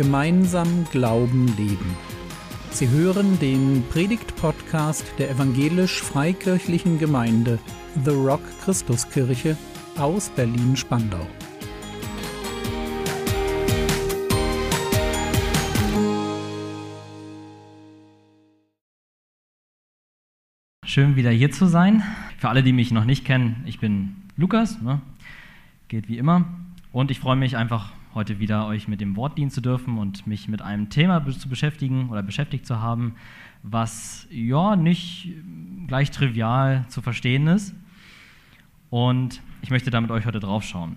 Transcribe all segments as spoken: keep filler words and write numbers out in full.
Gemeinsam Glauben leben. Sie hören den Predigt-Podcast der evangelisch-freikirchlichen Gemeinde The Rock Christuskirche aus Berlin-Spandau. Schön, wieder hier zu sein. Für alle, die mich noch nicht kennen, ich bin Lukas, ne? Geht wie immer. Und ich freue mich einfach, heute wieder euch mit dem Wort dienen zu dürfen und mich mit einem Thema zu beschäftigen oder beschäftigt zu haben, was ja nicht gleich trivial zu verstehen ist. Und ich möchte da mit euch heute drauf schauen.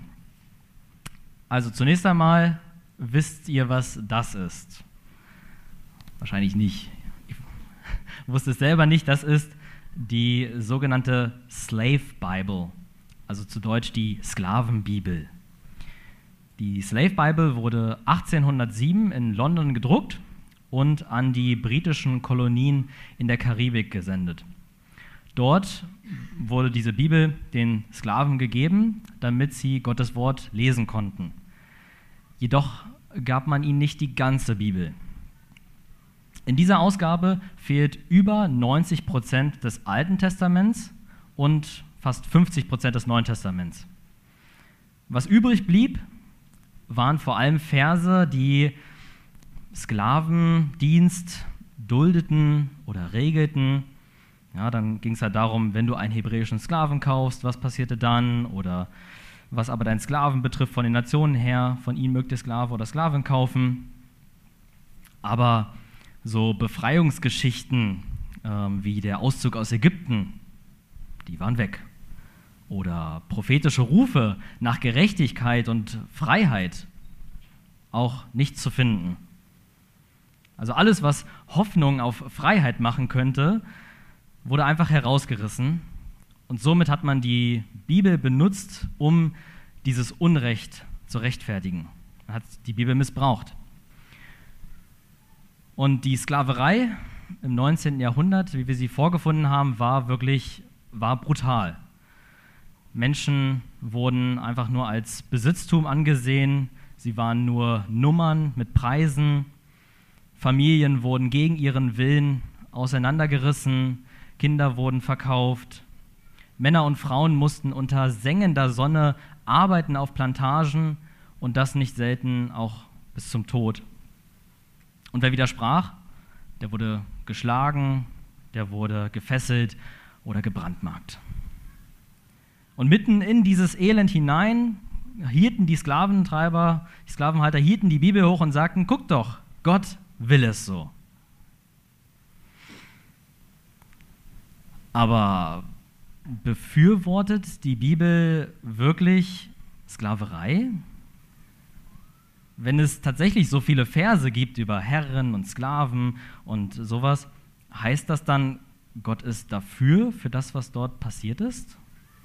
Also zunächst einmal, wisst ihr, was das ist? Wahrscheinlich nicht. Ich wusste es selber nicht. Das ist die sogenannte Slave Bible, also zu Deutsch die Sklavenbibel. Die Slave Bible wurde achtzehnhundertsieben in London gedruckt und an die britischen Kolonien in der Karibik gesendet. Dort wurde diese Bibel den Sklaven gegeben, damit sie Gottes Wort lesen konnten. Jedoch gab man ihnen nicht die ganze Bibel. In dieser Ausgabe fehlt über neunzig Prozent des Alten Testaments und fast fünfzig Prozent des Neuen Testaments. Was übrig blieb, waren vor allem Verse, die Sklavendienst duldeten oder regelten. Ja, dann ging es halt darum, wenn du einen hebräischen Sklaven kaufst, was passierte dann? Oder was aber deinen Sklaven betrifft, von den Nationen her, von ihm mögt ihr Sklave oder Sklavin kaufen. Aber so Befreiungsgeschichten ähm, wie der Auszug aus Ägypten, die waren weg. Oder prophetische Rufe nach Gerechtigkeit und Freiheit, auch nicht zu finden. Also alles, was Hoffnung auf Freiheit machen könnte, wurde einfach herausgerissen. Und somit hat man die Bibel benutzt, um dieses Unrecht zu rechtfertigen. Man hat die Bibel missbraucht. Und die Sklaverei im neunzehnten Jahrhundert, wie wir sie vorgefunden haben, war wirklich war brutal. Menschen wurden einfach nur als Besitztum angesehen, sie waren nur Nummern mit Preisen, Familien wurden gegen ihren Willen auseinandergerissen, Kinder wurden verkauft, Männer und Frauen mussten unter sengender Sonne arbeiten auf Plantagen und das nicht selten auch bis zum Tod. Und wer widersprach, der wurde geschlagen, der wurde gefesselt oder gebrandmarkt. Und mitten in dieses Elend hinein hielten die Sklaventreiber, die Sklavenhalter hielten die Bibel hoch und sagten, guck doch, Gott will es so. Aber befürwortet die Bibel wirklich Sklaverei? Wenn es tatsächlich so viele Verse gibt über Herren und Sklaven und sowas, heißt das dann, Gott ist dafür, für das, was dort passiert ist?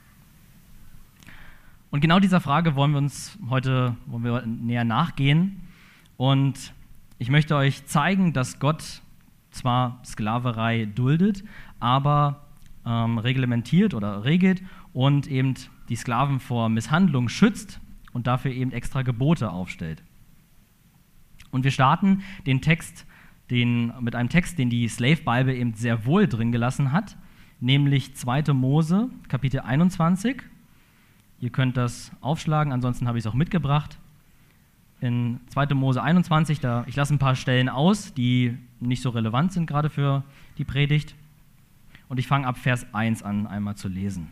Und genau dieser Frage wollen wir uns heute wollen wir näher nachgehen. Und ich möchte euch zeigen, dass Gott zwar Sklaverei duldet, aber ähm, reglementiert oder regelt und eben die Sklaven vor Misshandlung schützt und dafür eben extra Gebote aufstellt. Und wir starten den Text, den, mit einem Text, den die Slave Bible eben sehr wohl drin gelassen hat, nämlich zweite Mose, Kapitel einundzwanzig. Ihr könnt das aufschlagen, ansonsten habe ich es auch mitgebracht. In zweite Mose einundzwanzig, da, ich lasse ein paar Stellen aus, die nicht so relevant sind gerade für die Predigt. Und ich fange ab Vers eins an, einmal zu lesen.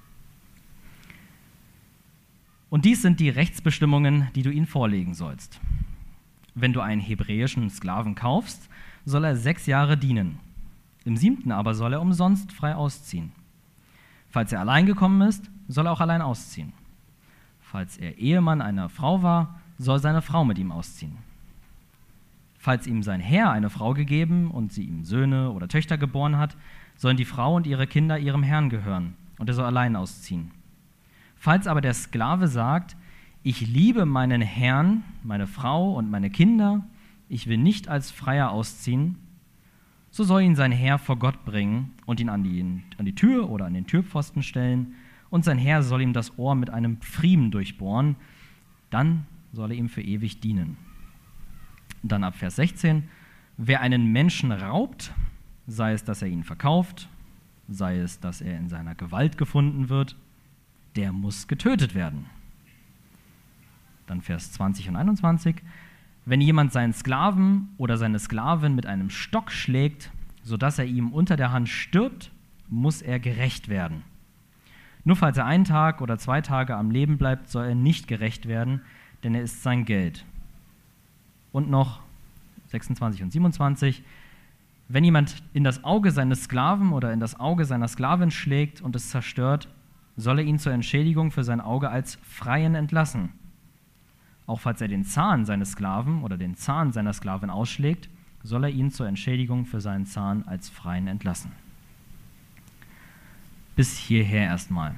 Und dies sind die Rechtsbestimmungen, die du ihnen vorlegen sollst. Wenn du einen hebräischen Sklaven kaufst, soll er sechs Jahre dienen. Im siebten aber soll er umsonst frei ausziehen. Falls er allein gekommen ist, soll er auch allein ausziehen. Falls er Ehemann einer Frau war, soll seine Frau mit ihm ausziehen. Falls ihm sein Herr eine Frau gegeben und sie ihm Söhne oder Töchter geboren hat, sollen die Frau und ihre Kinder ihrem Herrn gehören und er soll allein ausziehen. Falls aber der Sklave sagt, ich liebe meinen Herrn, meine Frau und meine Kinder, ich will nicht als Freier ausziehen, so soll ihn sein Herr vor Gott bringen und ihn an die, an die Tür oder an den Türpfosten stellen, und sein Herr soll ihm das Ohr mit einem Pfriemen durchbohren, dann soll er ihm für ewig dienen. Dann ab Vers sechzehn, wer einen Menschen raubt, sei es, dass er ihn verkauft, sei es, dass er in seiner Gewalt gefunden wird, der muss getötet werden. Dann Vers zwanzig und einundzwanzig, wenn jemand seinen Sklaven oder seine Sklavin mit einem Stock schlägt, sodass er ihm unter der Hand stirbt, muss er gerächt werden. Nur falls er einen Tag oder zwei Tage am Leben bleibt, soll er nicht gerächt werden, denn er ist sein Geld. Und noch sechsundzwanzig und siebenundzwanzig, wenn jemand in das Auge seines Sklaven oder in das Auge seiner Sklavin schlägt und es zerstört, soll er ihn zur Entschädigung für sein Auge als Freien entlassen. Auch falls er den Zahn seines Sklaven oder den Zahn seiner Sklavin ausschlägt, soll er ihn zur Entschädigung für seinen Zahn als Freien entlassen. Bis hierher erstmal.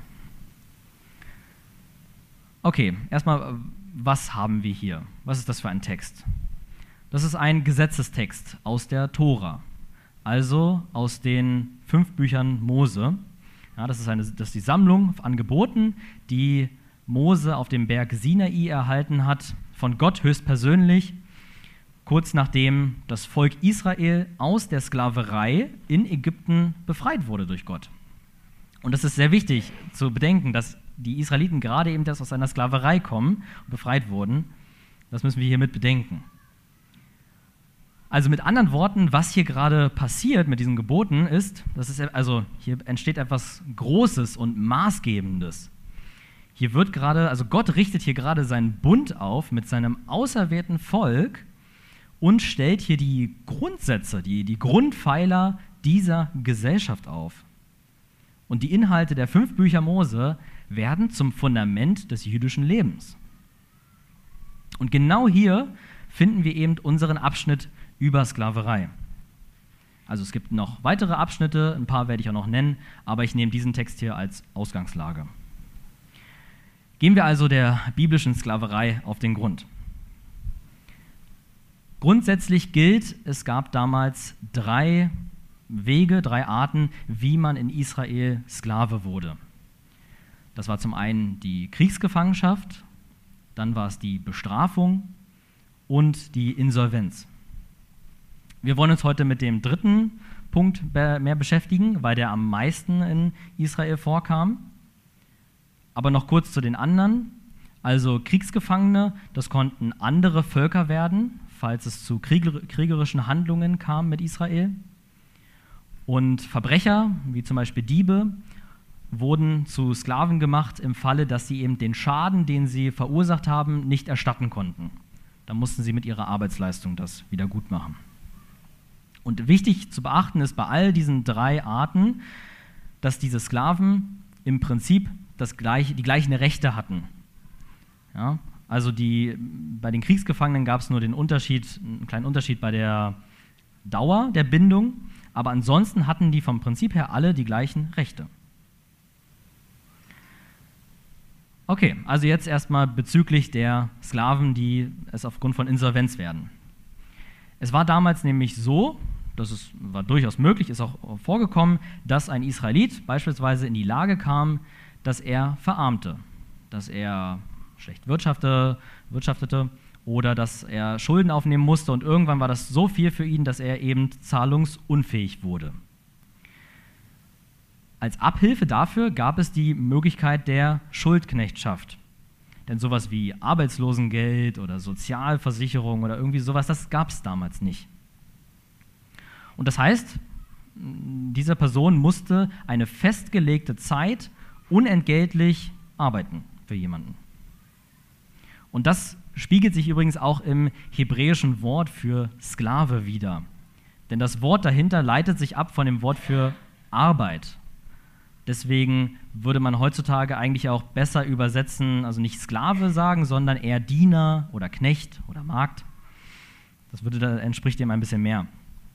Okay, erstmal, was haben wir hier? Was ist das für ein Text? Das ist ein Gesetzestext aus der Tora, also aus den fünf Büchern Mose. Ja, das ist eine, das ist die Sammlung an Geboten, die Mose auf dem Berg Sinai erhalten hat, von Gott höchstpersönlich, kurz nachdem das Volk Israel aus der Sklaverei in Ägypten befreit wurde durch Gott. Und es ist sehr wichtig zu bedenken, dass die Israeliten gerade eben erst aus einer Sklaverei kommen und befreit wurden. Das müssen wir hiermit bedenken. Also mit anderen Worten, was hier gerade passiert mit diesen Geboten ist, das ist also hier entsteht etwas Großes und Maßgebendes. Hier wird gerade, also Gott richtet hier gerade seinen Bund auf mit seinem auserwählten Volk und stellt hier die Grundsätze, die, die Grundpfeiler dieser Gesellschaft auf. Und die Inhalte der fünf Bücher Mose werden zum Fundament des jüdischen Lebens. Und genau hier finden wir eben unseren Abschnitt über Sklaverei. Also es gibt noch weitere Abschnitte, ein paar werde ich auch noch nennen, aber ich nehme diesen Text hier als Ausgangslage. Gehen wir also der biblischen Sklaverei auf den Grund. Grundsätzlich gilt, es gab damals drei Wege, drei Arten, wie man in Israel Sklave wurde. Das war zum einen die Kriegsgefangenschaft, dann war es die Bestrafung und die Insolvenz. Wir wollen uns heute mit dem dritten Punkt mehr beschäftigen, weil der am meisten in Israel vorkam. Aber noch kurz zu den anderen. Also Kriegsgefangene, das konnten andere Völker werden, falls es zu kriegerischen Handlungen kam mit Israel. Und Verbrecher, wie zum Beispiel Diebe, wurden zu Sklaven gemacht im Falle, dass sie eben den Schaden, den sie verursacht haben, nicht erstatten konnten. Da mussten sie mit ihrer Arbeitsleistung das wieder gut machen. Und wichtig zu beachten ist bei all diesen drei Arten, dass diese Sklaven im Prinzip das gleiche, die gleichen Rechte hatten. Ja, also die, bei den Kriegsgefangenen gab es nur den Unterschied, einen kleinen Unterschied bei der Dauer der Bindung, aber ansonsten hatten die vom Prinzip her alle die gleichen Rechte. Okay, also jetzt erstmal bezüglich der Sklaven, die es aufgrund von Insolvenz werden. Es war damals nämlich so, das ist, war durchaus möglich, ist auch vorgekommen, dass ein Israelit beispielsweise in die Lage kam, dass er verarmte, dass er schlecht wirtschaftete, wirtschaftete oder dass er Schulden aufnehmen musste und irgendwann war das so viel für ihn, dass er eben zahlungsunfähig wurde. Als Abhilfe dafür gab es die Möglichkeit der Schuldknechtschaft. Denn sowas wie Arbeitslosengeld oder Sozialversicherung oder irgendwie sowas, das gab es damals nicht. Und das heißt, diese Person musste eine festgelegte Zeit unentgeltlich arbeiten für jemanden. Und das spiegelt sich übrigens auch im hebräischen Wort für Sklave wider. Denn das Wort dahinter leitet sich ab von dem Wort für Arbeit. Deswegen würde man heutzutage eigentlich auch besser übersetzen, also nicht Sklave sagen, sondern eher Diener oder Knecht oder Magd. Das würde, da entspricht dem ein bisschen mehr.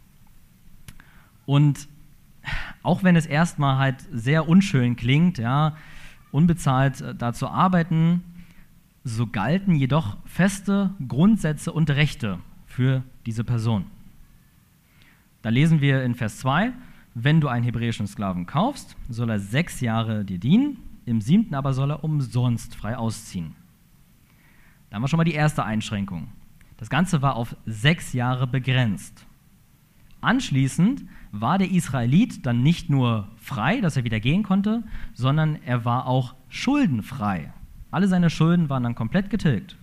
Und auch wenn es erstmal halt sehr unschön klingt, ja, unbezahlt äh, da zu arbeiten, so galten jedoch feste Grundsätze und Rechte für diese Person. Da lesen wir in Vers zwei, wenn du einen hebräischen Sklaven kaufst, soll er sechs Jahre dir dienen, im siebten aber soll er umsonst frei ausziehen. Da haben wir schon mal die erste Einschränkung. Das Ganze war auf sechs Jahre begrenzt. Anschließend war der Israelit dann nicht nur frei, dass er wieder gehen konnte, sondern er war auch schuldenfrei. Alle seine Schulden waren dann komplett getilgt.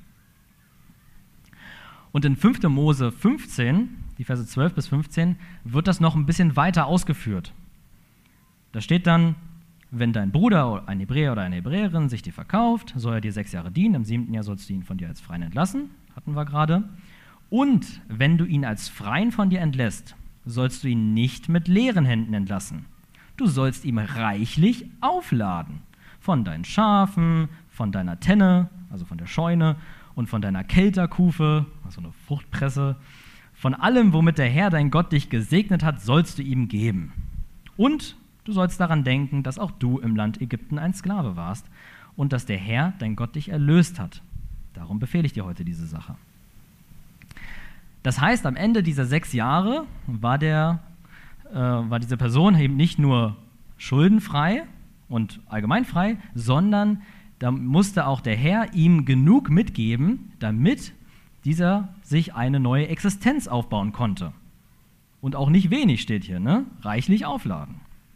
Und in fünfter Mose fünfzehn, die Verse zwölf bis fünfzehn, wird das noch ein bisschen weiter ausgeführt. Da steht dann, wenn dein Bruder, ein Hebräer oder eine Hebräerin, sich dir verkauft, soll er dir sechs Jahre dienen, im siebten Jahr sollst du ihn von dir als Freien entlassen, hatten wir gerade. Und wenn du ihn als Freien von dir entlässt, sollst du ihn nicht mit leeren Händen entlassen. Du sollst ihm reichlich aufladen. Von deinen Schafen, von deiner Tenne, also von der Scheune, und von deiner Kelterkufe, also eine Fruchtpresse. Von allem, womit der Herr, dein Gott, dich gesegnet hat, sollst du ihm geben. Und du sollst daran denken, dass auch du im Land Ägypten ein Sklave warst und dass der Herr, dein Gott, dich erlöst hat. Darum befehle ich dir heute diese Sache. Das heißt, am Ende dieser sechs Jahre war, der, äh, war diese Person eben nicht nur schuldenfrei und allgemeinfrei, sondern da musste auch der Herr ihm genug mitgeben, damit dieser sich eine neue Existenz aufbauen konnte. Und auch nicht wenig steht hier, ne? Reichlich aufladen.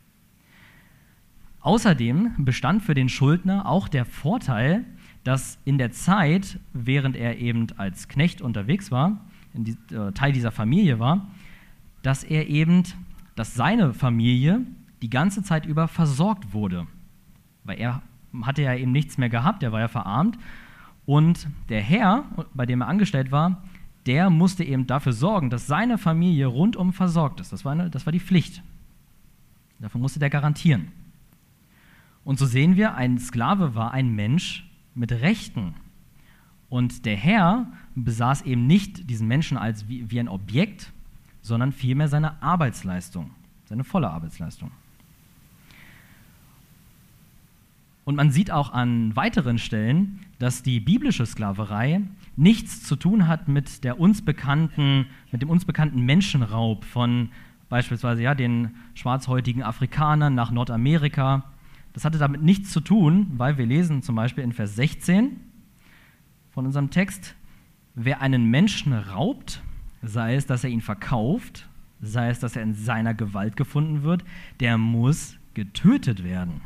Außerdem bestand für den Schuldner auch der Vorteil, dass in der Zeit, während er eben als Knecht unterwegs war, in die, äh, Teil dieser Familie war, dass er eben, dass seine Familie die ganze Zeit über versorgt wurde. Weil er hatte ja eben nichts mehr gehabt, er war ja verarmt. Und der Herr, bei dem er angestellt war, der musste eben dafür sorgen, dass seine Familie rundum versorgt ist. Das war, eine, das war die Pflicht. Dafür musste der garantieren. Und so sehen wir, ein Sklave war ein Mensch mit Rechten. Und der Herr besaß eben nicht diesen Menschen als wie, wie ein Objekt, sondern vielmehr seine Arbeitsleistung, seine volle Arbeitsleistung. Und man sieht auch an weiteren Stellen, dass die biblische Sklaverei nichts zu tun hat mit der uns bekannten, mit dem uns bekannten Menschenraub von beispielsweise ja, den schwarzhäutigen Afrikanern nach Nordamerika. Das hatte damit nichts zu tun, weil wir lesen zum Beispiel in Vers sechzehn von unserem Text, wer einen Menschen raubt, sei es, dass er ihn verkauft, sei es, dass er in seiner Gewalt gefunden wird, der muss getötet werden.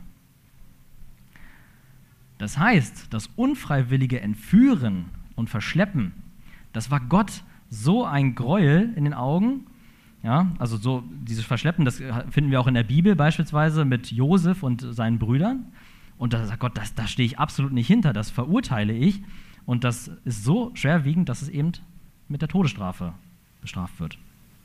Das heißt, das unfreiwillige Entführen und Verschleppen, das war Gott so ein Gräuel in den Augen. Ja, also so dieses Verschleppen, das finden wir auch in der Bibel beispielsweise mit Josef und seinen Brüdern. Und da sagt Gott, das, da stehe ich absolut nicht hinter, das verurteile ich. Und das ist so schwerwiegend, dass es eben mit der Todesstrafe bestraft wird.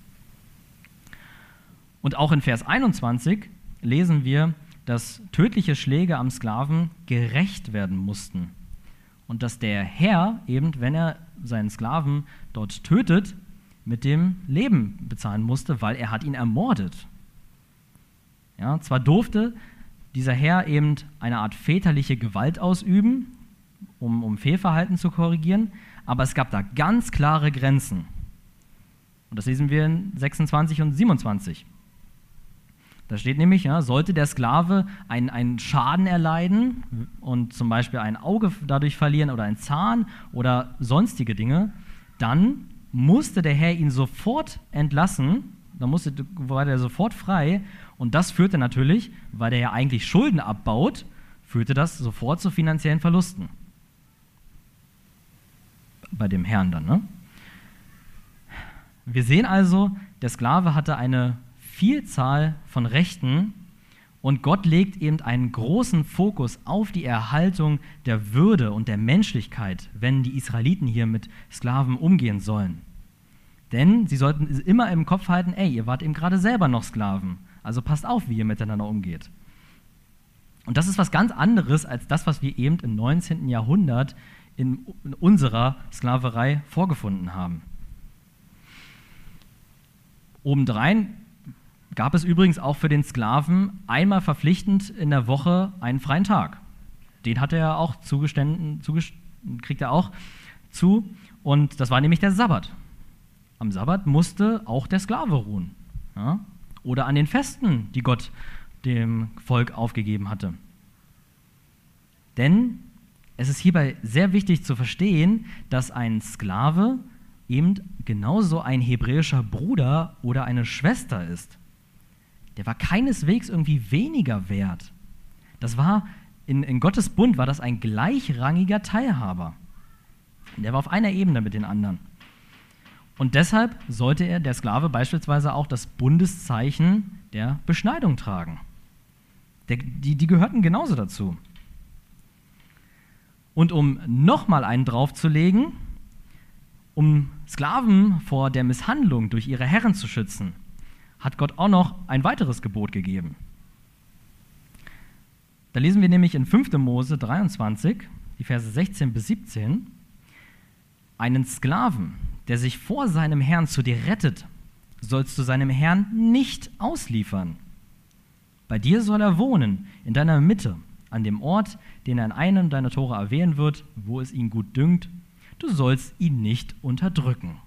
Und auch in Vers einundzwanzig lesen wir, dass tödliche Schläge am Sklaven gerächt werden mussten. Und dass der Herr eben, wenn er seinen Sklaven dort tötet, mit dem Leben bezahlen musste, weil er hat ihn ermordet. Ja, zwar durfte dieser Herr eben eine Art väterliche Gewalt ausüben, um, um Fehlverhalten zu korrigieren, aber es gab da ganz klare Grenzen. Und das lesen wir in sechsundzwanzig und siebenundzwanzig. Da steht nämlich, ja, sollte der Sklave einen, einen Schaden erleiden und zum Beispiel ein Auge dadurch verlieren oder einen Zahn oder sonstige Dinge, dann musste der Herr ihn sofort entlassen, dann musste, war der sofort frei. Und das führte natürlich, weil der ja eigentlich Schulden abbaut, führte das sofort zu finanziellen Verlusten. Bei dem Herrn dann, ne? Wir sehen also, der Sklave hatte eine Vielzahl von Rechten und Gott legt eben einen großen Fokus auf die Erhaltung der Würde und der Menschlichkeit, wenn die Israeliten hier mit Sklaven umgehen sollen. Denn sie sollten immer im Kopf halten, ey, ihr wart eben gerade selber noch Sklaven, also passt auf, wie ihr miteinander umgeht. Und das ist was ganz anderes als das, was wir eben im neunzehnten Jahrhundert in unserer Sklaverei vorgefunden haben. Obendrein gab es übrigens auch für den Sklaven einmal verpflichtend in der Woche einen freien Tag. Den hat er auch zugestanden, zugest- kriegt er auch zu, und das war nämlich der Sabbat. Am Sabbat musste auch der Sklave ruhen. Ja? Oder an den Festen, die Gott dem Volk aufgegeben hatte. Denn es ist hierbei sehr wichtig zu verstehen, dass ein Sklave eben genauso ein hebräischer Bruder oder eine Schwester ist. Der war keineswegs irgendwie weniger wert. Das war, in, in Gottes Bund war das ein gleichrangiger Teilhaber. Der war auf einer Ebene mit den anderen. Und deshalb sollte er, der Sklave, beispielsweise auch das Bundeszeichen der Beschneidung tragen. Der, die, die gehörten genauso dazu. Und um nochmal einen draufzulegen, um Sklaven vor der Misshandlung durch ihre Herren zu schützen, hat Gott auch noch ein weiteres Gebot gegeben. Da lesen wir nämlich in fünfter Mose dreiundzwanzig, die Verse sechzehn bis siebzehn, einen Sklaven, der sich vor seinem Herrn zu dir rettet, sollst du seinem Herrn nicht ausliefern. Bei dir soll er wohnen, in deiner Mitte, an dem Ort, den er in einem deiner Tore erwähnen wird, wo es ihn gut dünkt. Du sollst ihn nicht unterdrücken.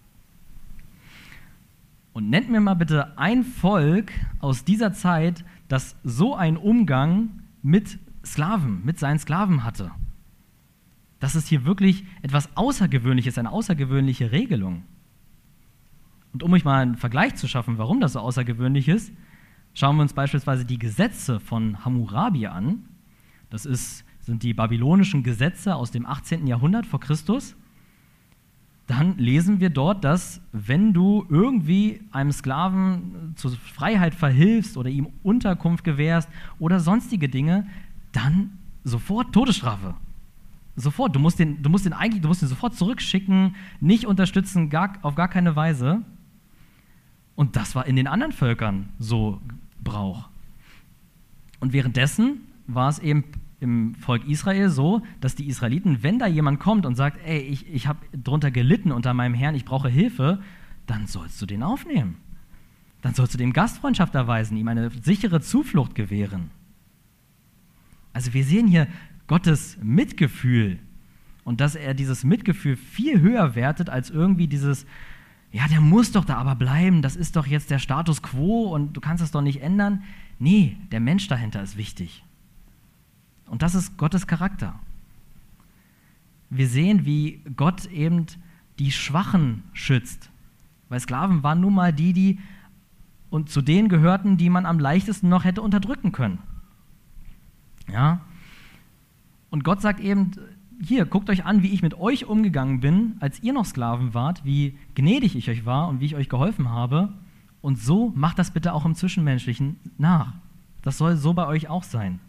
Und nennt mir mal bitte ein Volk aus dieser Zeit, das so einen Umgang mit Sklaven, mit seinen Sklaven hatte. Das ist hier wirklich etwas Außergewöhnliches, eine außergewöhnliche Regelung. Und um euch mal einen Vergleich zu schaffen, warum das so außergewöhnlich ist, schauen wir uns beispielsweise die Gesetze von Hammurabi an. Das ist, sind die babylonischen Gesetze aus dem achtzehnten Jahrhundert vor Christus. Dann lesen wir dort, dass wenn du irgendwie einem Sklaven zur Freiheit verhilfst oder ihm Unterkunft gewährst oder sonstige Dinge, dann sofort Todesstrafe. Sofort, du musst den, du musst den eigentlich, du musst ihn sofort zurückschicken, nicht unterstützen, gar, auf gar keine Weise. Und das war in den anderen Völkern so Brauch. Und währenddessen war es eben im Volk Israel so, dass die Israeliten, wenn da jemand kommt und sagt, ey, ich, ich habe drunter gelitten unter meinem Herrn, ich brauche Hilfe, dann sollst du den aufnehmen. Dann sollst du dem Gastfreundschaft erweisen, ihm eine sichere Zuflucht gewähren. Also wir sehen hier Gottes Mitgefühl und dass er dieses Mitgefühl viel höher wertet als irgendwie dieses, ja, der muss doch da aber bleiben, das ist doch jetzt der Status quo und du kannst es doch nicht ändern. Nee, der Mensch dahinter ist wichtig. Und das ist Gottes Charakter. Wir sehen, wie Gott eben die Schwachen schützt. Weil Sklaven waren nun mal die, die und zu denen gehörten, die man am leichtesten noch hätte unterdrücken können. Ja? Und Gott sagt eben, hier, guckt euch an, wie ich mit euch umgegangen bin, als ihr noch Sklaven wart, wie gnädig ich euch war und wie ich euch geholfen habe. Und so macht das bitte auch im Zwischenmenschlichen nach. Das soll so bei euch auch sein.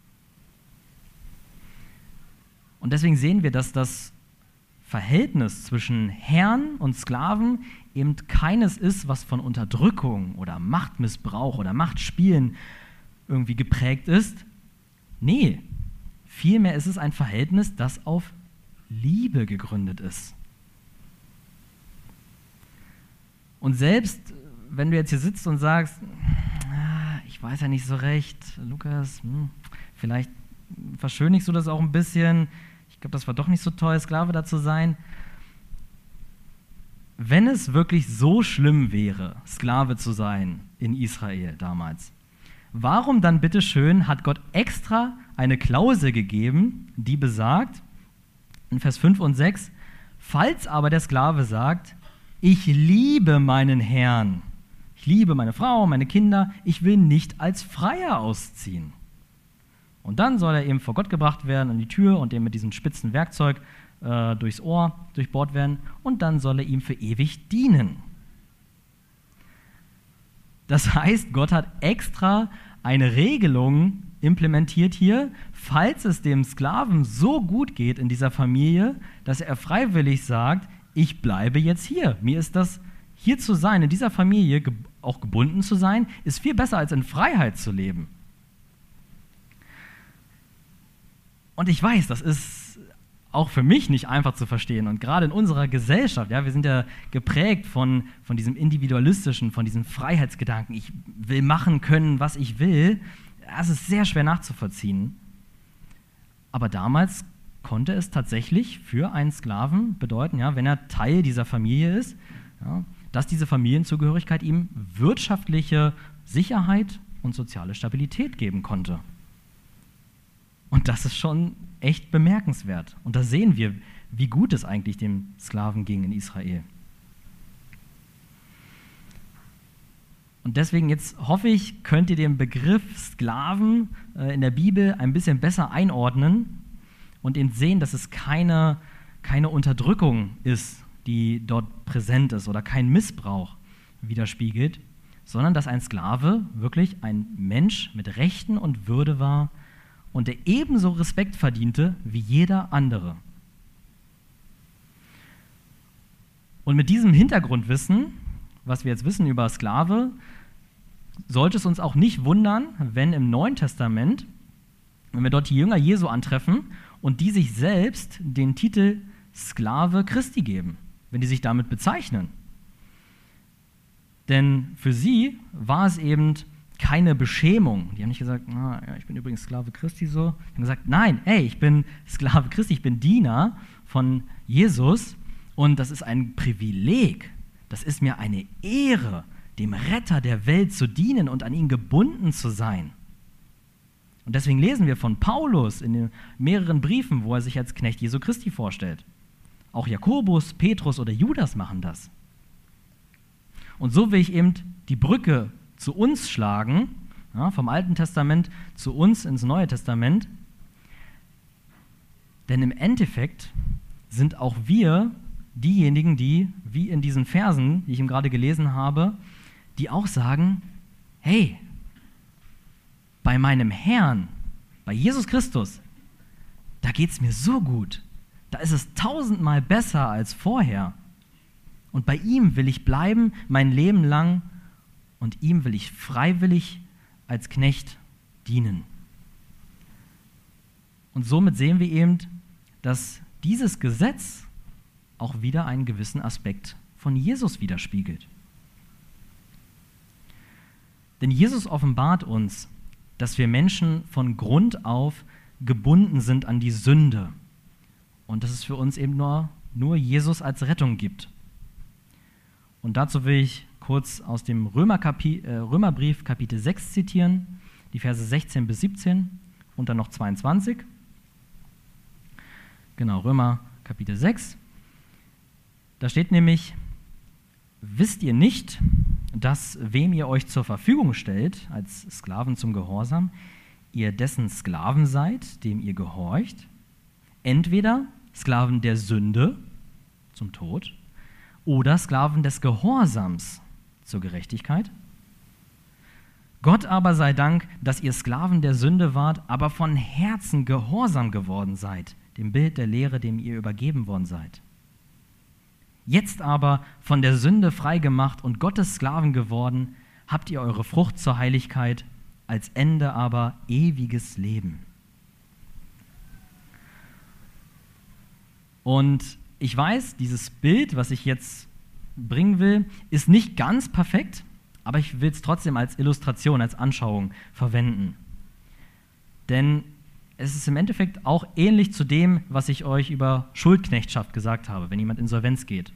Und deswegen sehen wir, dass das Verhältnis zwischen Herrn und Sklaven eben keines ist, was von Unterdrückung oder Machtmissbrauch oder Machtspielen irgendwie geprägt ist. Nee, vielmehr ist es ein Verhältnis, das auf Liebe gegründet ist. Und selbst wenn du jetzt hier sitzt und sagst, ich weiß ja nicht so recht, Lukas, hm, vielleicht verschönigst du das auch ein bisschen, ich glaube, das war doch nicht so toll, Sklave da zu sein. Wenn es wirklich so schlimm wäre, Sklave zu sein in Israel damals, warum dann bitteschön hat Gott extra eine Klausel gegeben, die besagt, in Vers fünf und sechs, falls aber der Sklave sagt, ich liebe meinen Herrn, ich liebe meine Frau, meine Kinder, ich will nicht als Freier ausziehen. Und dann soll er eben vor Gott gebracht werden an die Tür und eben mit diesem spitzen Werkzeug äh, durchs Ohr durchbohrt werden und dann soll er ihm für ewig dienen. Das heißt, Gott hat extra eine Regelung implementiert hier, falls es dem Sklaven so gut geht in dieser Familie, dass er freiwillig sagt, ich bleibe jetzt hier. Mir ist das, hier zu sein, in dieser Familie ge- auch gebunden zu sein, ist viel besser als in Freiheit zu leben. Und ich weiß, das ist auch für mich nicht einfach zu verstehen. Und gerade in unserer Gesellschaft, ja, wir sind ja geprägt von, von diesem individualistischen, von diesem Freiheitsgedanken. Ich will machen können, was ich will. Das ist sehr schwer nachzuvollziehen. Aber damals konnte es tatsächlich für einen Sklaven bedeuten, ja, wenn er Teil dieser Familie ist, ja, dass diese Familienzugehörigkeit ihm wirtschaftliche Sicherheit und soziale Stabilität geben konnte. Und das ist schon echt bemerkenswert. Und da sehen wir, wie gut es eigentlich dem Sklaven ging in Israel. Und deswegen jetzt hoffe ich, könnt ihr den Begriff Sklaven äh, in der Bibel ein bisschen besser einordnen und eben sehen, dass es keine, keine Unterdrückung ist, die dort präsent ist oder kein Missbrauch widerspiegelt, sondern dass ein Sklave wirklich ein Mensch mit Rechten und Würde war und der ebenso Respekt verdiente wie jeder andere. Und mit diesem Hintergrundwissen, was wir jetzt wissen über Sklave, sollte es uns auch nicht wundern, wenn im Neuen Testament, wenn wir dort die Jünger Jesu antreffen und die sich selbst den Titel Sklave Christi geben, wenn die sich damit bezeichnen. Denn für sie war es eben keine Beschämung. Die haben nicht gesagt, na, ja, ich bin übrigens Sklave Christi so. Die haben gesagt, nein, hey, ich bin Sklave Christi, ich bin Diener von Jesus und das ist ein Privileg. Das ist mir eine Ehre, dem Retter der Welt zu dienen und an ihn gebunden zu sein. Und deswegen lesen wir von Paulus in den mehreren Briefen, wo er sich als Knecht Jesu Christi vorstellt. Auch Jakobus, Petrus oder Judas machen das. Und so will ich eben die Brücke zu uns schlagen, ja, vom Alten Testament zu uns ins Neue Testament. Denn im Endeffekt sind auch wir diejenigen, die, wie in diesen Versen, die ich ihm gerade gelesen habe, die auch sagen, hey, bei meinem Herrn, bei Jesus Christus, da geht es mir so gut. Da ist es tausendmal besser als vorher. Und bei ihm will ich bleiben, mein Leben lang, und ihm will ich freiwillig als Knecht dienen. Und somit sehen wir eben, dass dieses Gesetz auch wieder einen gewissen Aspekt von Jesus widerspiegelt. Denn Jesus offenbart uns, dass wir Menschen von Grund auf gebunden sind an die Sünde und dass es für uns eben nur, nur Jesus als Rettung gibt. Und dazu will ich kurz aus dem Römerkapi- äh, Römerbrief Kapitel sechs zitieren, die Verse sechzehn bis siebzehn und dann noch zweiundzwanzig. Genau, Römer Kapitel sechs. Da steht nämlich, wisst ihr nicht, dass wem ihr euch zur Verfügung stellt, als Sklaven zum Gehorsam, ihr dessen Sklaven seid, dem ihr gehorcht, entweder Sklaven der Sünde zum Tod oder Sklaven des Gehorsams zur Gerechtigkeit? Gott aber sei Dank, dass ihr Sklaven der Sünde wart, aber von Herzen gehorsam geworden seid, dem Bild der Lehre, dem ihr übergeben worden seid. Jetzt aber von der Sünde frei gemacht und Gottes Sklaven geworden, habt ihr eure Frucht zur Heiligkeit, als Ende aber ewiges Leben. Und ich weiß, dieses Bild, was ich jetzt bringen will, ist nicht ganz perfekt, aber ich will es trotzdem als Illustration, als Anschauung verwenden. Denn es ist im Endeffekt auch ähnlich zu dem, was ich euch über Schuldknechtschaft gesagt habe, wenn jemand Insolvenz geht.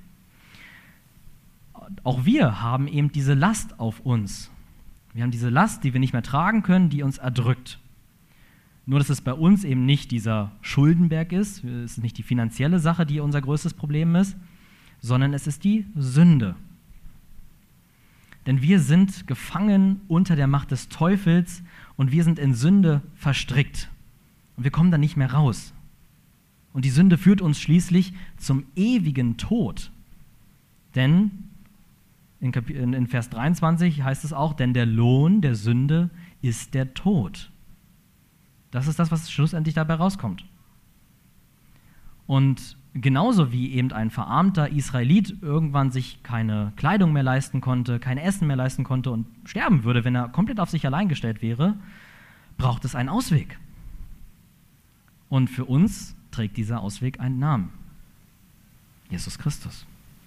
Auch wir haben eben diese Last auf uns. Wir haben diese Last, die wir nicht mehr tragen können, die uns erdrückt. Nur, dass es bei uns eben nicht dieser Schuldenberg ist, es ist nicht die finanzielle Sache, die unser größtes Problem ist, sondern es ist die Sünde. Denn wir sind gefangen unter der Macht des Teufels und wir sind in Sünde verstrickt. Und wir kommen da nicht mehr raus. Und die Sünde führt uns schließlich zum ewigen Tod. Denn in, Kap- in Vers dreiundzwanzig heißt es auch, denn der Lohn der Sünde ist der Tod. Das ist das, was schlussendlich dabei rauskommt. Und genauso wie eben ein verarmter Israelit irgendwann sich keine Kleidung mehr leisten konnte, kein Essen mehr leisten konnte und sterben würde, wenn er komplett auf sich allein gestellt wäre, braucht es einen Ausweg. Und für uns trägt dieser Ausweg einen Namen. Jesus Christus.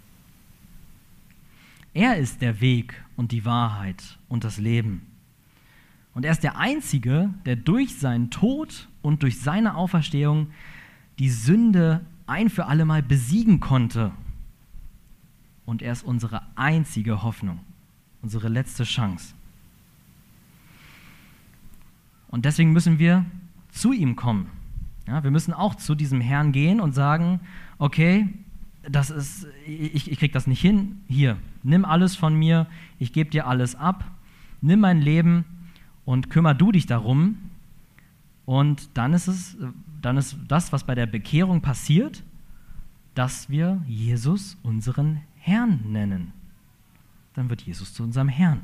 Er ist der Weg und die Wahrheit und das Leben. Und er ist der Einzige, der durch seinen Tod und durch seine Auferstehung die Sünde ein für alle Mal besiegen konnte. Und er ist unsere einzige Hoffnung, unsere letzte Chance. Und deswegen müssen wir zu ihm kommen. Ja, wir müssen auch zu diesem Herrn gehen und sagen, okay, das ist, ich, ich krieg das nicht hin, hier, nimm alles von mir, ich gebe dir alles ab, nimm mein Leben und kümmer du dich darum. Und dann ist es, dann ist das, was bei der Bekehrung passiert, dass wir Jesus unseren Herrn nennen. Dann wird Jesus zu unserem Herrn.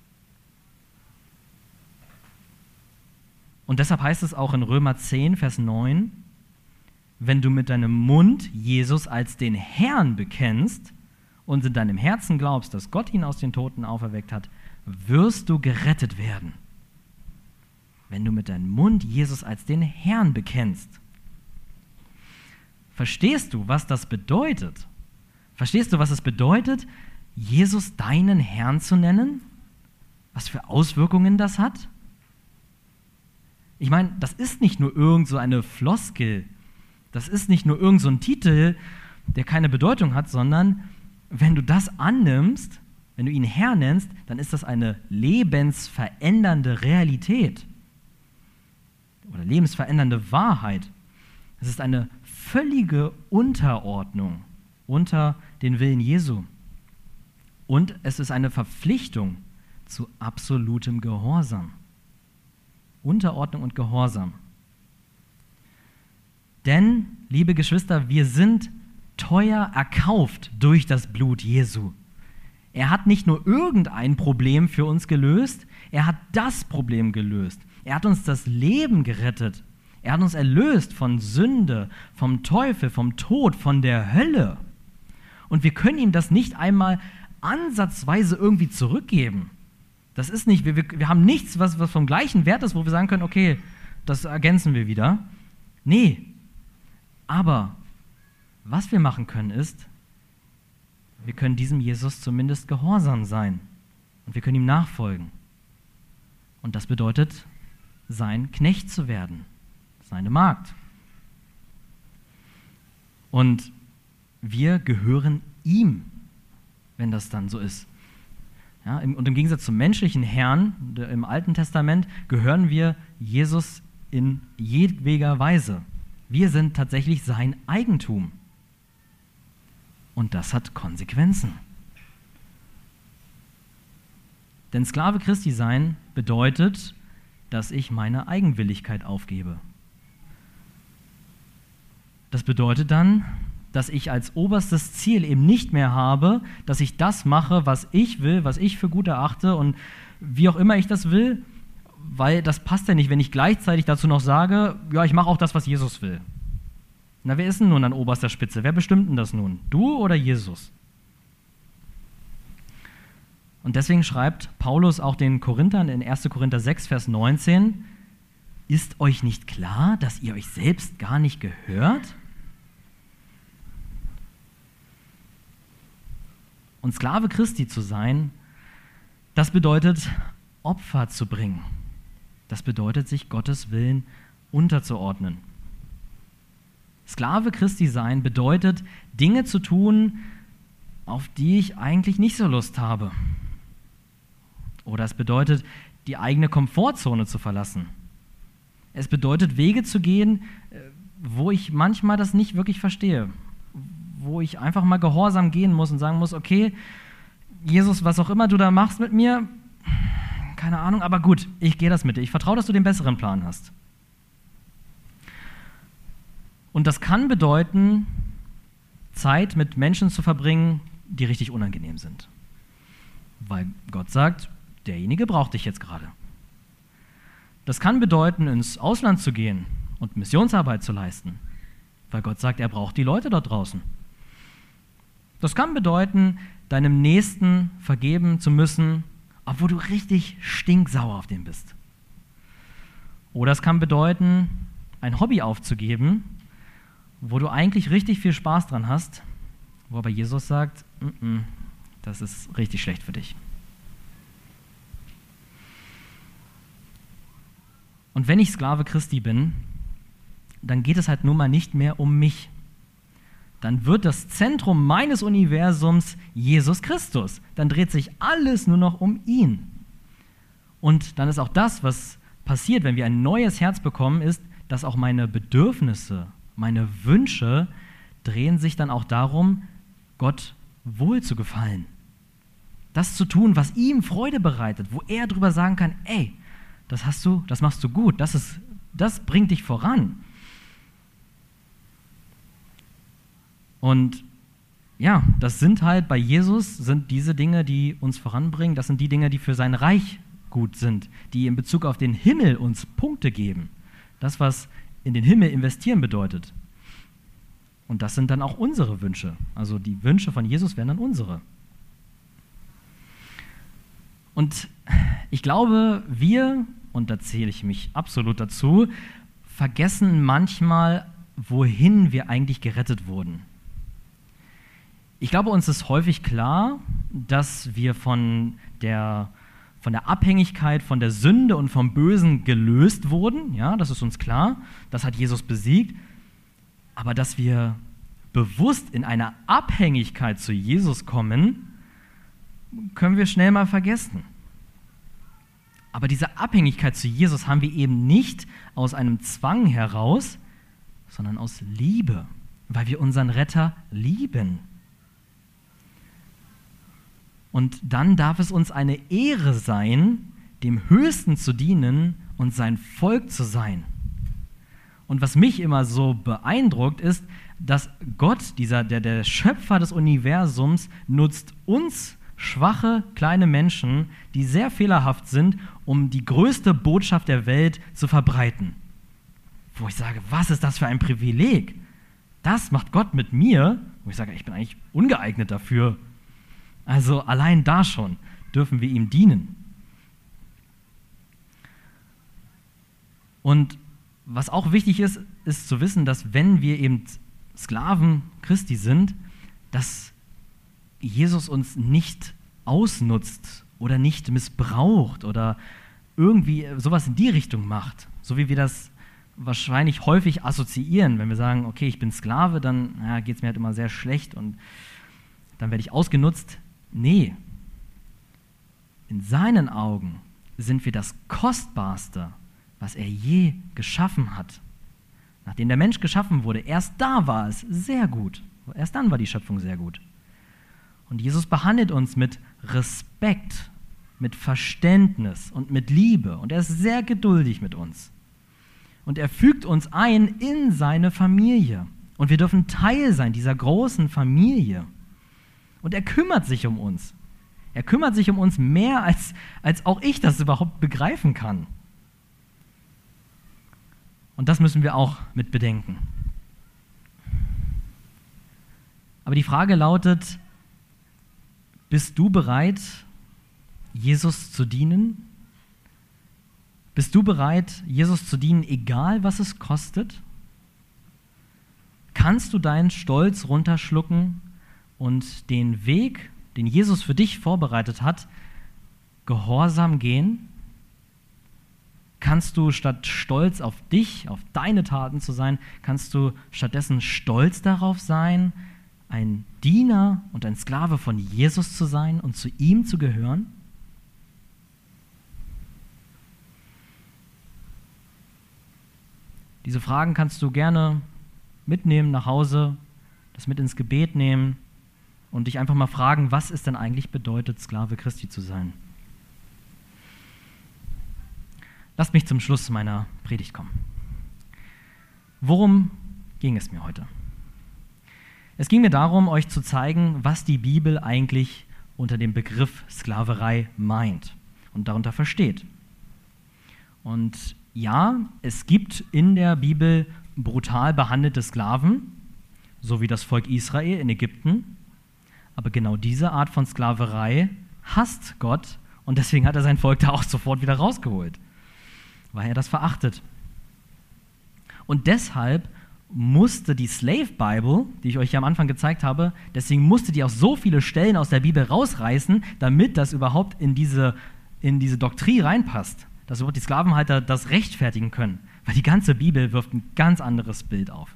Und deshalb heißt es auch in Römer zehn, Vers neun, wenn du mit deinem Mund Jesus als den Herrn bekennst und in deinem Herzen glaubst, dass Gott ihn aus den Toten auferweckt hat, wirst du gerettet werden. Wenn du mit deinem Mund Jesus als den Herrn bekennst. Verstehst du, was das bedeutet? Verstehst du, was es bedeutet, Jesus deinen Herrn zu nennen? Was für Auswirkungen das hat? Ich meine, das ist nicht nur irgend so eine Floskel, das ist nicht nur irgend so ein Titel, der keine Bedeutung hat, sondern wenn du das annimmst, wenn du ihn Herr nennst, dann ist das eine lebensverändernde Realität oder lebensverändernde Wahrheit. Es ist eine völlige Unterordnung unter den Willen Jesu. Und es ist eine Verpflichtung zu absolutem Gehorsam. Unterordnung und Gehorsam. Denn, liebe Geschwister, wir sind teuer erkauft durch das Blut Jesu. Er hat nicht nur irgendein Problem für uns gelöst, er hat das Problem gelöst. Er hat uns das Leben gerettet. Er hat uns erlöst von Sünde, vom Teufel, vom Tod, von der Hölle. Und wir können ihm das nicht einmal ansatzweise irgendwie zurückgeben. Das ist nicht, wir, wir, wir haben nichts, was, was vom gleichen Wert ist, wo wir sagen können, okay, das ergänzen wir wieder. Nee, aber was wir machen können ist, wir können diesem Jesus zumindest gehorsam sein und wir können ihm nachfolgen. Und das bedeutet, sein Knecht zu werden, seine Magd. Und wir gehören ihm, wenn das dann so ist. Ja, und im Gegensatz zum menschlichen Herrn im Alten Testament gehören wir Jesus in jedweder Weise. Wir sind tatsächlich sein Eigentum. Und das hat Konsequenzen. Denn Sklave Christi sein bedeutet, dass ich meine Eigenwilligkeit aufgebe. Das bedeutet dann, dass ich als oberstes Ziel eben nicht mehr habe, dass ich das mache, was ich will, was ich für gut erachte und wie auch immer ich das will, weil das passt ja nicht, wenn ich gleichzeitig dazu noch sage, ja, ich mache auch das, was Jesus will. Na, wer ist denn nun an oberster Spitze? Wer bestimmt denn das nun? Du oder Jesus? Und deswegen schreibt Paulus auch den Korinthern in erster Korinther sechs, Vers neunzehn, ist euch nicht klar, dass ihr euch selbst gar nicht gehört? Und Sklave Christi zu sein, das bedeutet, Opfer zu bringen. Das bedeutet, sich Gottes Willen unterzuordnen. Sklave Christi sein bedeutet, Dinge zu tun, auf die ich eigentlich nicht so Lust habe. Oder es bedeutet, die eigene Komfortzone zu verlassen. Es bedeutet, Wege zu gehen, wo ich manchmal das nicht wirklich verstehe. Wo ich einfach mal gehorsam gehen muss und sagen muss, okay, Jesus, was auch immer du da machst mit mir, keine Ahnung, aber gut, ich gehe das mit dir. Ich vertraue, dass du den besseren Plan hast. Und das kann bedeuten, Zeit mit Menschen zu verbringen, die richtig unangenehm sind. Weil Gott sagt, derjenige braucht dich jetzt gerade. Das kann bedeuten, ins Ausland zu gehen und Missionsarbeit zu leisten. Weil Gott sagt, er braucht die Leute dort draußen. Das kann bedeuten, deinem Nächsten vergeben zu müssen, obwohl du richtig stinksauer auf den bist. Oder es kann bedeuten, ein Hobby aufzugeben, wo du eigentlich richtig viel Spaß dran hast, wo aber Jesus sagt, mm-mm, das ist richtig schlecht für dich. Und wenn ich Sklave Christi bin, dann geht es halt nun mal nicht mehr um mich. Dann wird das Zentrum meines Universums Jesus Christus. Dann dreht sich alles nur noch um ihn. Und dann ist auch das, was passiert, wenn wir ein neues Herz bekommen, ist, dass auch meine Bedürfnisse, meine Wünsche drehen sich dann auch darum, Gott wohl zu gefallen. Das zu tun, was ihm Freude bereitet, wo er drüber sagen kann, ey, das hast du, das machst du gut, das ist, das bringt dich voran. Und ja, das sind halt bei Jesus, sind diese Dinge, die uns voranbringen, das sind die Dinge, die für sein Reich gut sind, die in Bezug auf den Himmel uns Punkte geben. Das, was in den Himmel investieren bedeutet. Und das sind dann auch unsere Wünsche. Also die Wünsche von Jesus wären dann unsere. Und ich glaube, wir, und da zähle ich mich absolut dazu, vergessen manchmal, wohin wir eigentlich gerettet wurden. Ich glaube, uns ist häufig klar, dass wir von der, von der Abhängigkeit, von der Sünde und vom Bösen gelöst wurden. Ja, das ist uns klar. Das hat Jesus besiegt. Aber dass wir bewusst in eine Abhängigkeit zu Jesus kommen, können wir schnell mal vergessen. Aber diese Abhängigkeit zu Jesus haben wir eben nicht aus einem Zwang heraus, sondern aus Liebe, weil wir unseren Retter lieben. Und dann darf es uns eine Ehre sein, dem Höchsten zu dienen und sein Volk zu sein. Und was mich immer so beeindruckt ist, dass Gott, dieser, der, der Schöpfer des Universums, nutzt uns schwache, kleine Menschen, die sehr fehlerhaft sind, um die größte Botschaft der Welt zu verbreiten. Wo ich sage, was ist das für ein Privileg? Das macht Gott mit mir, wo ich sage, ich bin eigentlich ungeeignet dafür. Also allein da schon dürfen wir ihm dienen. Und was auch wichtig ist, ist zu wissen, dass wenn wir eben Sklaven Christi sind, dass Jesus uns nicht ausnutzt oder nicht missbraucht oder irgendwie sowas in die Richtung macht, so wie wir das wahrscheinlich häufig assoziieren, wenn wir sagen, okay, ich bin Sklave, dann ja, geht es mir halt immer sehr schlecht und dann werde ich ausgenutzt. Nee, in seinen Augen sind wir das Kostbarste, was er je geschaffen hat. Nachdem der Mensch geschaffen wurde, erst da war es sehr gut. Erst dann war die Schöpfung sehr gut. Und Jesus behandelt uns mit Respekt, mit Verständnis und mit Liebe. Und er ist sehr geduldig mit uns. Und er fügt uns ein in seine Familie. Und wir dürfen Teil sein dieser großen Familie. Und er kümmert sich um uns. Er kümmert sich um uns mehr, als, als auch ich das überhaupt begreifen kann. Und das müssen wir auch mit bedenken. Aber die Frage lautet, bist du bereit, Jesus zu dienen? Bist du bereit, Jesus zu dienen, egal was es kostet? Kannst du deinen Stolz runterschlucken und den Weg, den Jesus für dich vorbereitet hat, gehorsam gehen? Kannst du statt stolz auf dich, auf deine Taten zu sein, kannst du stattdessen stolz darauf sein, ein Diener und ein Sklave von Jesus zu sein und zu ihm zu gehören? Diese Fragen kannst du gerne mitnehmen nach Hause, das mit ins Gebet nehmen und dich einfach mal fragen, was es denn eigentlich bedeutet, Sklave Christi zu sein. Lasst mich zum Schluss meiner Predigt kommen. Worum ging es mir heute? Es ging mir darum, euch zu zeigen, was die Bibel eigentlich unter dem Begriff Sklaverei meint und darunter versteht. Und ja, es gibt in der Bibel brutal behandelte Sklaven, so wie das Volk Israel in Ägypten. Aber genau diese Art von Sklaverei hasst Gott und deswegen hat er sein Volk da auch sofort wieder rausgeholt, weil er das verachtet. Und deshalb musste die Slave Bible, die ich euch ja am Anfang gezeigt habe, deswegen musste die auch so viele Stellen aus der Bibel rausreißen, damit das überhaupt in diese, in diese Doktrin reinpasst, dass überhaupt die Sklavenhalter das rechtfertigen können, weil die ganze Bibel wirft ein ganz anderes Bild auf.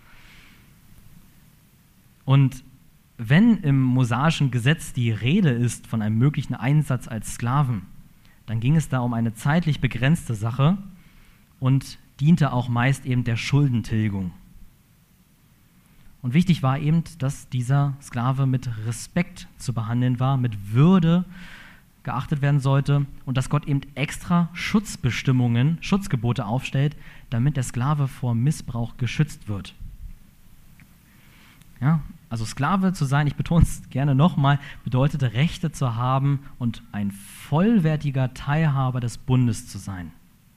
Und wenn im mosaischen Gesetz die Rede ist von einem möglichen Einsatz als Sklaven, dann ging es da um eine zeitlich begrenzte Sache und diente auch meist eben der Schuldentilgung. Und wichtig war eben, dass dieser Sklave mit Respekt zu behandeln war, mit Würde geachtet werden sollte und dass Gott eben extra Schutzbestimmungen, Schutzgebote aufstellt, damit der Sklave vor Missbrauch geschützt wird. Ja, also Sklave zu sein, ich betone es gerne nochmal, bedeutet Rechte zu haben und ein vollwertiger Teilhaber des Bundes zu sein.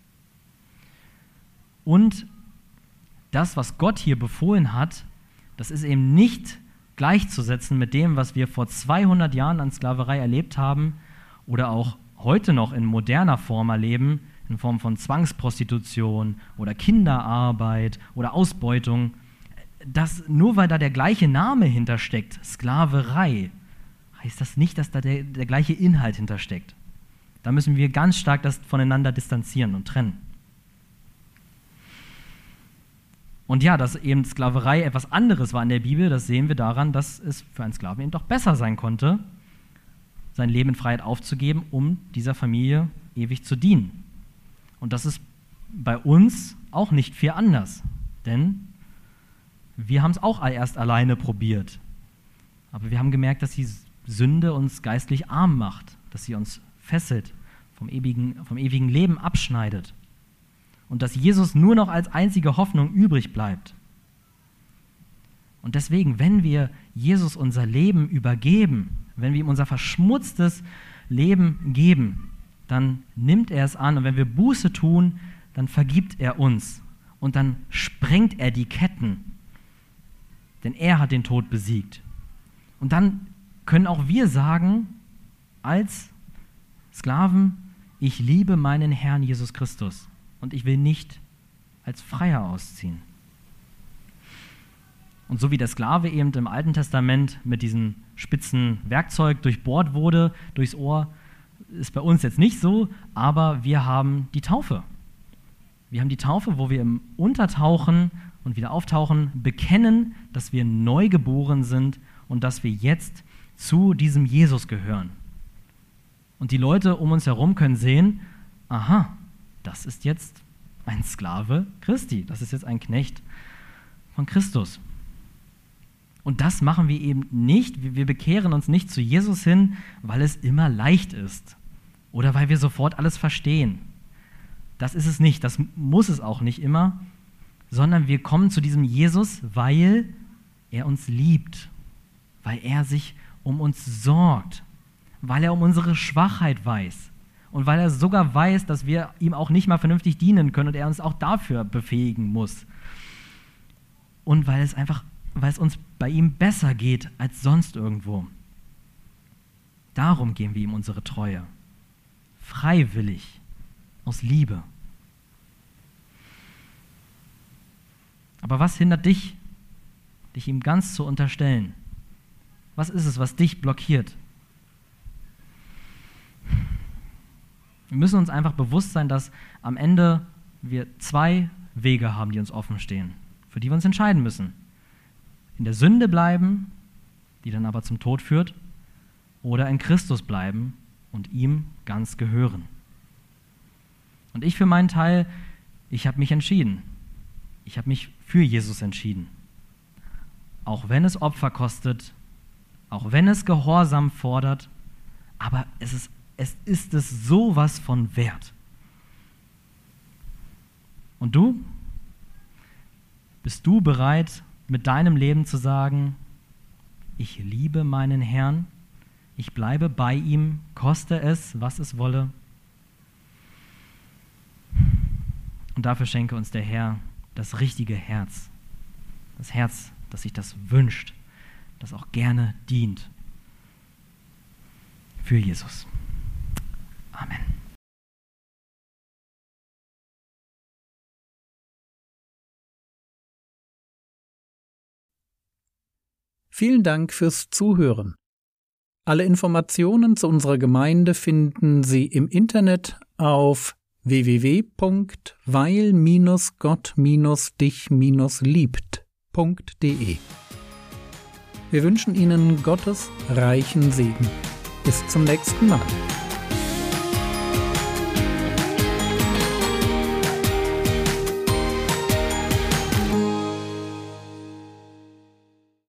Und das, was Gott hier befohlen hat, das ist eben nicht gleichzusetzen mit dem, was wir vor zweihundert Jahren an Sklaverei erlebt haben oder auch heute noch in moderner Form erleben, in Form von Zwangsprostitution oder Kinderarbeit oder Ausbeutung. Das, nur weil da der gleiche Name hintersteckt, Sklaverei, heißt das nicht, dass da der, der gleiche Inhalt hintersteckt. Da müssen wir ganz stark das voneinander distanzieren und trennen. Und ja, dass eben Sklaverei etwas anderes war in der Bibel, das sehen wir daran, dass es für einen Sklaven eben doch besser sein konnte, sein Leben in Freiheit aufzugeben, um dieser Familie ewig zu dienen. Und das ist bei uns auch nicht viel anders, denn wir haben es auch erst alleine probiert. Aber wir haben gemerkt, dass die Sünde uns geistlich arm macht, dass sie uns fesselt, vom ewigen, vom ewigen Leben abschneidet. Und dass Jesus nur noch als einzige Hoffnung übrig bleibt. Und deswegen, wenn wir Jesus unser Leben übergeben, wenn wir ihm unser verschmutztes Leben geben, dann nimmt er es an und wenn wir Buße tun, dann vergibt er uns und dann sprengt er die Ketten, denn er hat den Tod besiegt. Und dann können auch wir sagen, als Sklaven, ich liebe meinen Herrn Jesus Christus. Und ich will nicht als Freier ausziehen. Und so wie der Sklave eben im Alten Testament mit diesem spitzen Werkzeug durchbohrt wurde, durchs Ohr, ist bei uns jetzt nicht so, aber wir haben die Taufe. Wir haben die Taufe, wo wir im Untertauchen und wieder auftauchen, bekennen, dass wir neu geboren sind und dass wir jetzt zu diesem Jesus gehören. Und die Leute um uns herum können sehen, aha, das ist jetzt ein Sklave Christi, das ist jetzt ein Knecht von Christus. Und das machen wir eben nicht, wir bekehren uns nicht zu Jesus hin, weil es immer leicht ist oder weil wir sofort alles verstehen. Das ist es nicht, das muss es auch nicht immer, sondern wir kommen zu diesem Jesus, weil er uns liebt, weil er sich um uns sorgt, weil er um unsere Schwachheit weiß. Und weil er sogar weiß, dass wir ihm auch nicht mal vernünftig dienen können und er uns auch dafür befähigen muss. Und weil es einfach, weil es uns bei ihm besser geht als sonst irgendwo. Darum geben wir ihm unsere Treue. Freiwillig, aus Liebe. Aber was hindert dich, dich ihm ganz zu unterstellen? Was ist es, was dich blockiert? Wir müssen uns einfach bewusst sein, dass am Ende wir zwei Wege haben, die uns offen stehen, für die wir uns entscheiden müssen. In der Sünde bleiben, die dann aber zum Tod führt, oder in Christus bleiben und ihm ganz gehören. Und ich für meinen Teil, ich habe mich entschieden. Ich habe mich für Jesus entschieden. Auch wenn es Opfer kostet, auch wenn es Gehorsam fordert, aber es ist Es ist es sowas von wert. Und du? Bist du bereit, mit deinem Leben zu sagen, ich liebe meinen Herrn, ich bleibe bei ihm, koste es, was es wolle? Und dafür schenke uns der Herr das richtige Herz. Das Herz, das sich das wünscht, das auch gerne dient. Für Jesus. Amen. Vielen Dank fürs Zuhören. Alle Informationen zu unserer Gemeinde finden Sie im Internet auf w w w punkt weil Gott dich liebt punkt d e. Wir wünschen Ihnen Gottes reichen Segen. Bis zum nächsten Mal.